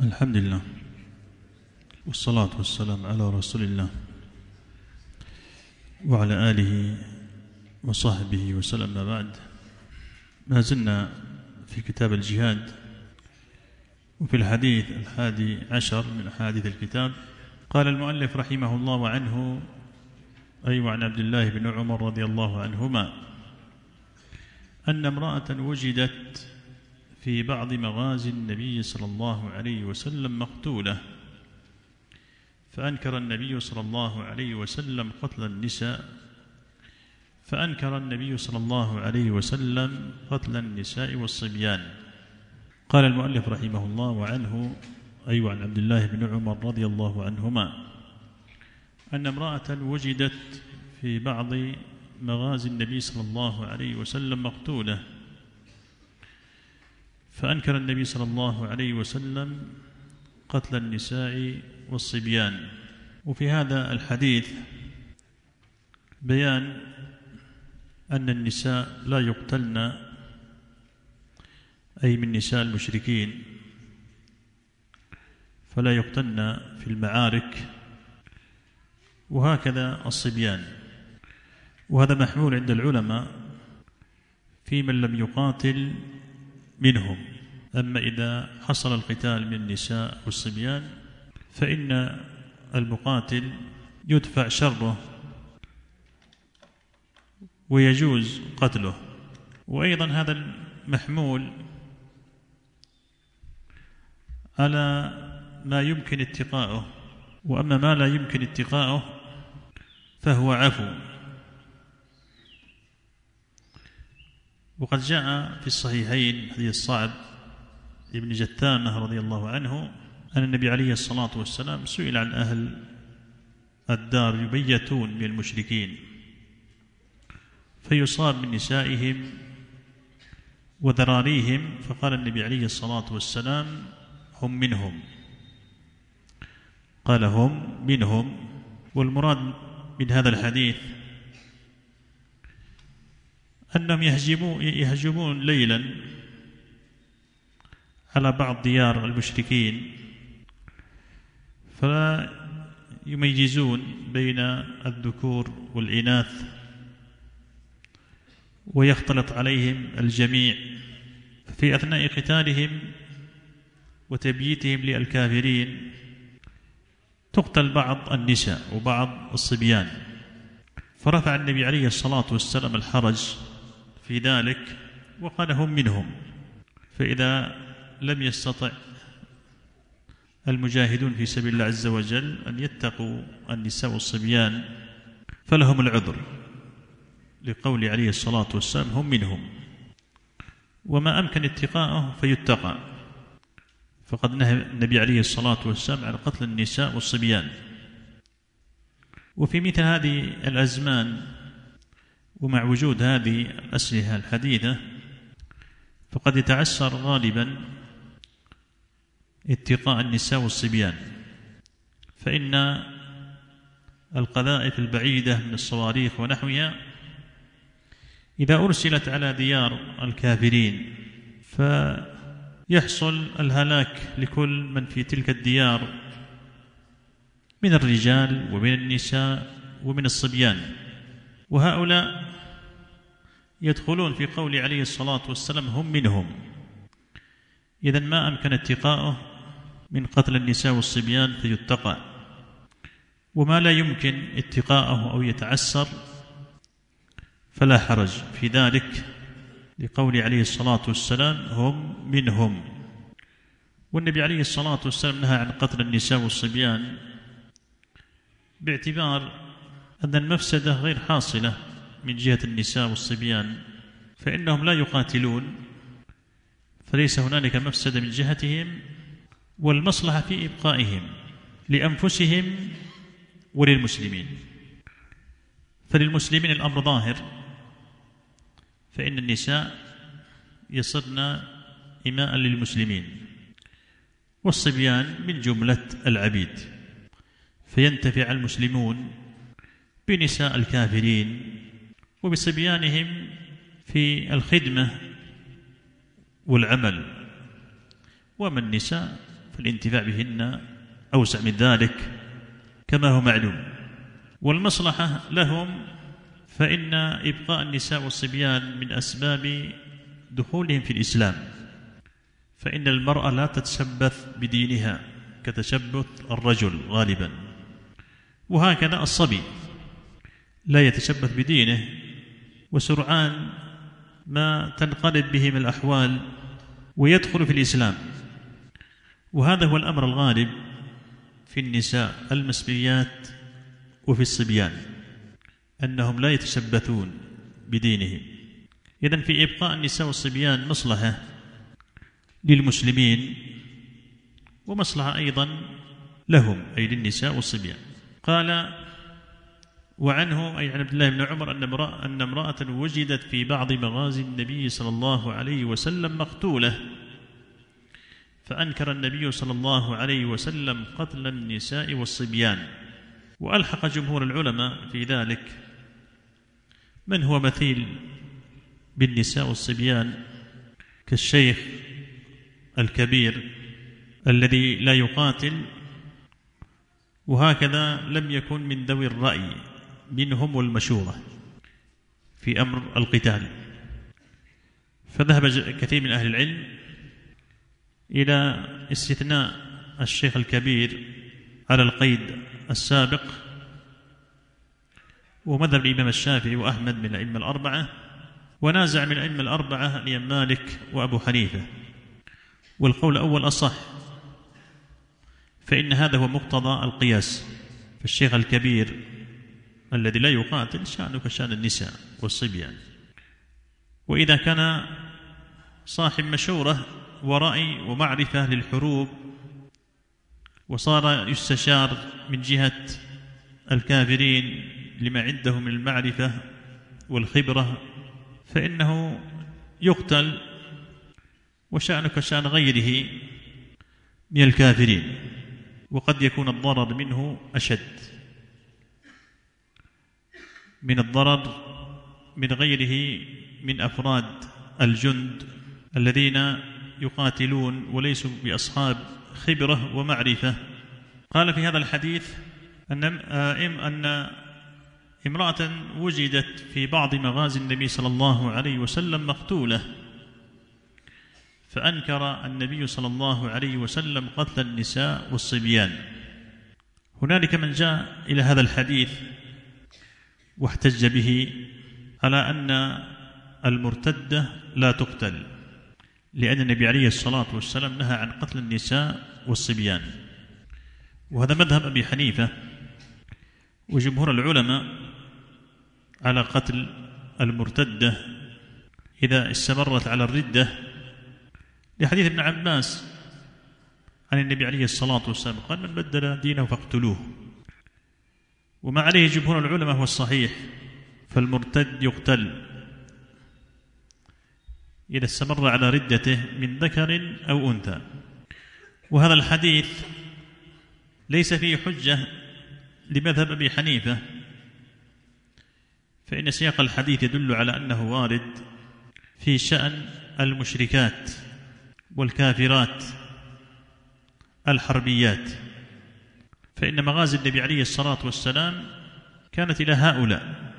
الحمد لله والصلاة والسلام على رسول الله وعلى آله وصحبه وسلم. ما بعد، ما زلنا في كتاب الجهاد وفي الحديث 11 من أحاديث الكتاب. قال المؤلف رحمه الله وعنه وعن عبد الله بن عمر رضي الله عنهما أن امرأة وجدت في بعض مغازي النبي صلى الله عليه وسلم مقتولة، فأنكر النبي صلى الله عليه وسلم قتل النساء والصبيان. قال المؤلف رحمه الله وعنه عن عبد الله بن عمر رضي الله عنهما أن امرأة وجدت في بعض مغازي النبي صلى الله عليه وسلم مقتولة، فأنكر النبي صلى الله عليه وسلم قتل النساء والصبيان. وفي هذا الحديث بيان أن النساء لا يقتلن، أي من نساء المشركين، فلا يقتلن في المعارك، وهكذا الصبيان. وهذا محمول عند العلماء في من لم يقاتل منهم. أما إذا حصل القتال من النساء والصبيان فإن المقاتل يدفع شره ويجوز قتله. وأيضا هذا محمول على ما يمكن اتقاؤه، وأما ما لا يمكن اتقاؤه فهو عفو. وقد جاء في الصحيحين حديث صعب ابن جثامة رضي الله عنه أن النبي عليه الصلاة والسلام سئل عن أهل الدار يبيتون من المشركين فيصاب من نسائهم وذراريهم، فقال النبي عليه الصلاة والسلام هم منهم. قال هم منهم. والمراد من هذا الحديث أنهم يهجمون ليلا على بعض ديار المشركين، فلا يميزون بين الذكور والإناث ويختلط عليهم الجميع. في أثناء قتالهم وتبييتهم للكافرين تقتل بعض النساء وبعض الصبيان، فرفع النبي عليه الصلاة والسلام الحرج في ذلك وقال هم منهم. فإذا لم يستطع المجاهدون في سبيل الله عز وجل أن يتقوا النساء والصبيان فلهم العذر، لقول عليه الصلاة والسلام هم منهم. وما أمكن اتقاءه فيتقى، فقد نهى النبي عليه الصلاة والسلام عن قتل النساء والصبيان. وفي مثل هذه الأزمان ومع وجود هذه الأسلحة الحديثة فقد يتعسر غالبا اتقاء النساء والصبيان، فإن القذائف البعيدة من الصواريخ ونحوها إذا أرسلت على ديار الكافرين فيحصل الهلاك لكل من في تلك الديار من الرجال ومن النساء ومن الصبيان، وهؤلاء يدخلون في قول عليه الصلاة والسلام هم منهم. إذن ما أمكن اتقاؤه من قتل النساء والصبيان فيتقى، وما لا يمكن اتقاؤه أو يتعسر فلا حرج في ذلك، لقول عليه الصلاة والسلام هم منهم. والنبي عليه الصلاة والسلام نهى عن قتل النساء والصبيان باعتبار أن المفسدة غير حاصلة من جهة النساء والصبيان، فإنهم لا يقاتلون، فليس هنالك مفسدة من جهتهم، والمصلحة في إبقائهم لأنفسهم وللمسلمين. فللمسلمين الأمر ظاهر، فإن النساء يصرن إماء للمسلمين، والصبيان من جملة العبيد، فينتفع المسلمون بنساء الكافرين وبصبيانهم في الخدمة والعمل. وأما النساء فالانتفاع بهن أوسع من ذلك كما هو معلوم. والمصلحة لهم فإن إبقاء النساء والصبيان من أسباب دخولهم في الإسلام، فإن المرأة لا تتشبث بدينها كتشبث الرجل غالبا، وهكذا الصبي لا يتشبث بدينه، وسرعان ما تنقلب بهم الأحوال ويدخل في الإسلام. وهذا هو الأمر الغالب في النساء المسبيات وفي الصبيان، أنهم لا يتشبثون بدينهم. إذن في إبقاء النساء والصبيان مصلحة للمسلمين ومصلحة أيضا لهم، أي للنساء والصبيان. قال: وعنه أي عن عبد الله بن عمر أن امرأة وجدت في بعض مغازي النبي صلى الله عليه وسلم مقتولة، فأنكر النبي صلى الله عليه وسلم قتل النساء والصبيان. وألحق جمهور العلماء في ذلك من هو مثيل بالنساء والصبيان كالشيخ الكبير الذي لا يقاتل، وهكذا لم يكن من ذوي الرأي منهم والمشورة في أمر القتال. فذهب كثير من أهل العلم إلى استثناء الشيخ الكبير على القيد السابق، ومذهب الإمام الشافعي وأحمد من الأئمة الأربعة، ونازع من الأئمة الأربعة الإمام مالك وأبو حنيفة. والقول الأول أصح، فإن هذا هو مقتضى القياس. فالشيخ الكبير الذي لا يقاتل شأنه كشأن النساء والصبيان. وإذا كان صاحب مشورة ورأي ومعرفة للحروب وصار يستشار من جهة الكافرين لما عنده من المعرفة والخبرة، فإنه يقتل وشأنه كشأن غيره من الكافرين، وقد يكون الضرر منه أشد من الضرر من غيره من أفراد الجند الذين يقاتلون وليسوا بأصحاب خبرة ومعرفة. قال في هذا الحديث أن امرأة وجدت في بعض مغازي النبي صلى الله عليه وسلم مقتولة، فأنكر النبي صلى الله عليه وسلم قتل النساء والصبيان. هنالك من جاء إلى هذا الحديث واحتج به على أن المرتدة لا تقتل، لأن النبي عليه الصلاة والسلام نهى عن قتل النساء والصبيان. وهذا مذهب أبي حنيفة وجمهور العلماء على قتل المرتدة إذا استمرت على الردة، لحديث ابن عباس عن النبي عليه الصلاة والسلام قال: من بدل دينه فاقتلوه. وما عليه جمهور العلماء هو الصحيح، فالمرتد يقتل إذا استمر على ردته من ذكر أو أنثى. وهذا الحديث ليس فيه حجة لمذهب أبي حنيفة، فإن سياق الحديث يدل على أنه وارد في شأن المشركات والكافرات الحربيات، فإن مغازي النبي عليه الصلاة والسلام كانت إلى هؤلاء،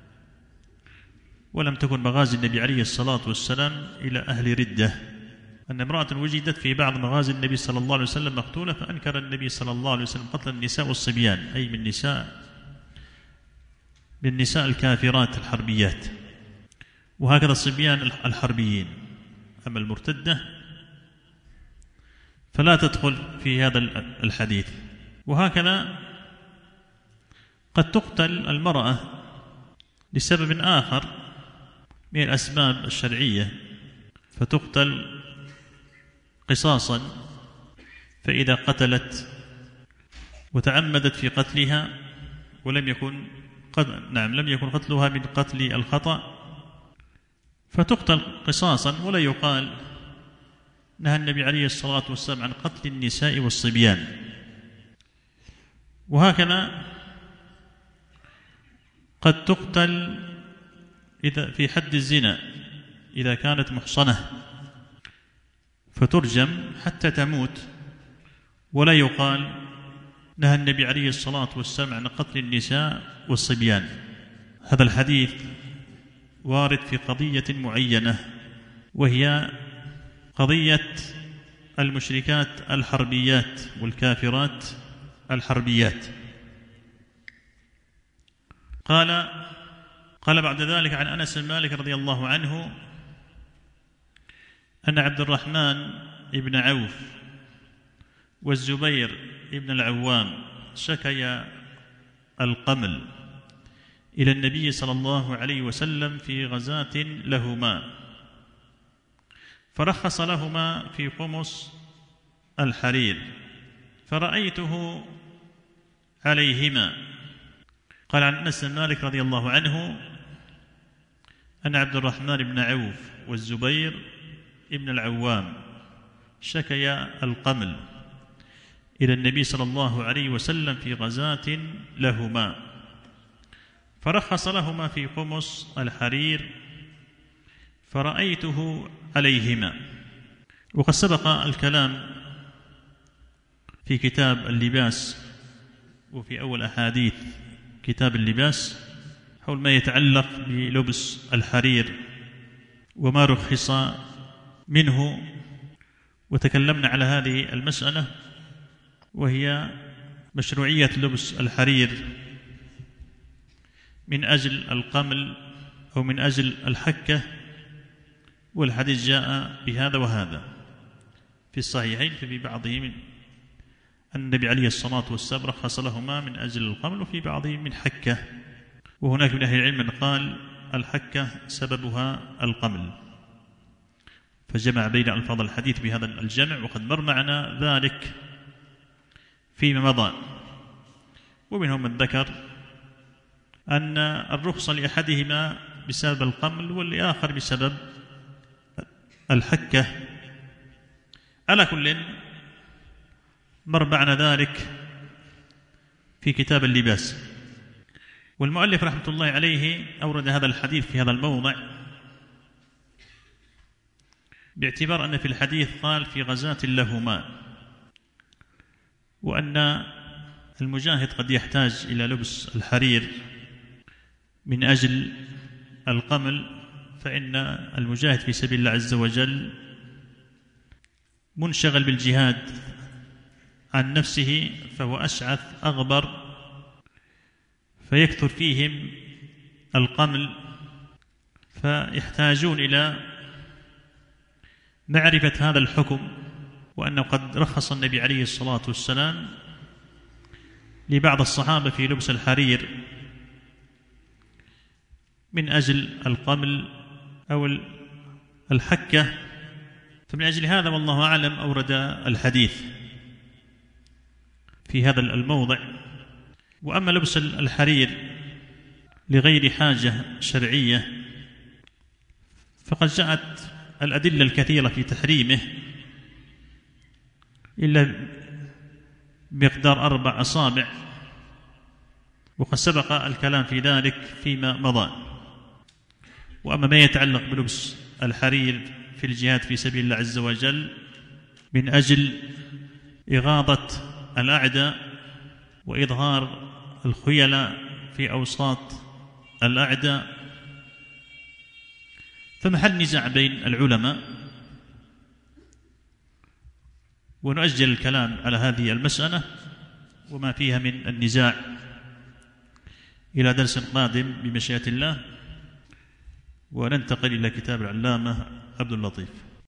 ولم تكن مغازي النبي عليه الصلاة والسلام إلى أهل ردة. أن امرأة وجدت في بعض مغازي النبي صلى الله عليه وسلم مقتولة، فأنكر النبي صلى الله عليه وسلم قتل النساء والصبيان، أي من نساء الكافرات الحربيات، وهكذا الصبيان الحربيين. أما المرتدة فلا تدخل في هذا الحديث. وهكذا قد تقتل المرأة لسبب آخر من الأسباب الشرعية، فتقتل قصاصا، فإذا قتلت وتعمدت في قتلها ولم يكن لم يكن قتلها من قتل الخطأ، فتقتل قصاصا، ولا يقال نهى النبي عليه الصلاة والسلام عن قتل النساء والصبيان. وهكذا قد تقتل إذا في حد الزنا إذا كانت محصنة، فترجم حتى تموت، ولا يقال نهى النبي عليه الصلاة والسلام عن قتل النساء والصبيان. هذا الحديث وارد في قضية معينة، وهي قضية المشركات الحربيات والكافرات الحربيات. قال بعد ذلك عن أنس بن مالك رضي الله عنه أن عبد الرحمن بن عوف والزبير بن العوام شكيا القمل إلى النبي صلى الله عليه وسلم في غزاة لهما، فرخص لهما في قمص الحرير فرأيته عليهما. قال عن أنس بن مالك رضي الله عنه أن عبد الرحمن بن عوف والزبير بن العوام شكيا القمل إلى النبي صلى الله عليه وسلم في غزاة لهما، فرخص لهما في قمص الحرير فرأيته عليهما. وقد سبق الكلام في كتاب اللباس وفي أول أحاديث كتاب اللباس حول ما يتعلق بلبس الحرير وما رخص منه، وتكلمنا على هذه المسألة وهي مشروعية لبس الحرير من أجل القمل أو من أجل الحكة، والحديث جاء بهذا وهذا في الصحيحين، ففي بعضهم أن النبي عليه الصلاة والسلام رخص لهما من أجل القمل وفي بعضهم من حكة، وهناك من أهل العلم من قال الحكة سببها القمل، فجمع بين ألفاظ الحديث بهذا الجمع، وقد مر معنا ذلك فيما مضى. ومنهم من ذكر أن الرخصة لأحدهما بسبب القمل والآخر بسبب الحكة. على كل مر معنا ذلك في كتاب اللباس. والمؤلف رحمة الله عليه أورد هذا الحديث في هذا الموضع باعتبار أن في الحديث قال في غزاة لهما، وأن المجاهد قد يحتاج إلى لبس الحرير من أجل القمل، فإن المجاهد في سبيل الله عز وجل منشغل بالجهاد عن نفسه، فهو أشعث أغبر، فيكثر فيهم القمل، فيحتاجون إلى معرفة هذا الحكم، وأنه قد رخص النبي عليه الصلاة والسلام لبعض الصحابة في لبس الحرير من أجل القمل أو الحكة. فمن أجل هذا والله أعلم أورد الحديث في هذا الموضع. وأما لبس الحرير لغير حاجة شرعية فقد جاءت الأدلة الكثيرة في تحريمه إلا بمقدار 4 أصابع، وقد سبق الكلام في ذلك فيما مضى. وأما ما يتعلق بلبس الحرير في الجهاد في سبيل الله عز وجل من أجل إغاظة الأعداء وإظهار الخيلاء في أوساط الأعداء، فمحل نزاع بين العلماء، ونؤجل الكلام على هذه المسألة وما فيها من النزاع إلى درس قادم بمشيئة الله. وننتقل إلى كتاب العلامة عبد اللطيف.